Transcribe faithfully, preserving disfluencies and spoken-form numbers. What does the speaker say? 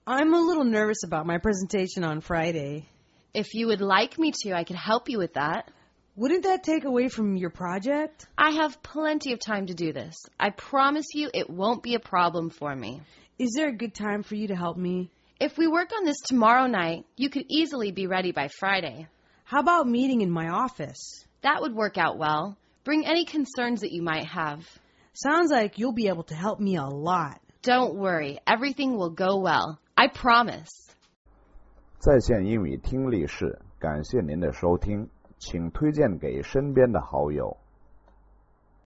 I'm a little nervous about my presentation on Friday. If you would like me to, I could help you with that. Wouldn't that take away from your project? I have plenty of time to do this. I promise you it won't be a problem for me. Is there a good time for you to help me? If we work on this tomorrow night, you could easily be ready by Friday. How about meeting in my office? That would work out well. Bring any concerns that you might have. Sounds like you'll be able to help me a lot. Don't worry. Everything will go well. I promise. 在线英语听力室，感谢您的收听，请推荐给身边的好友。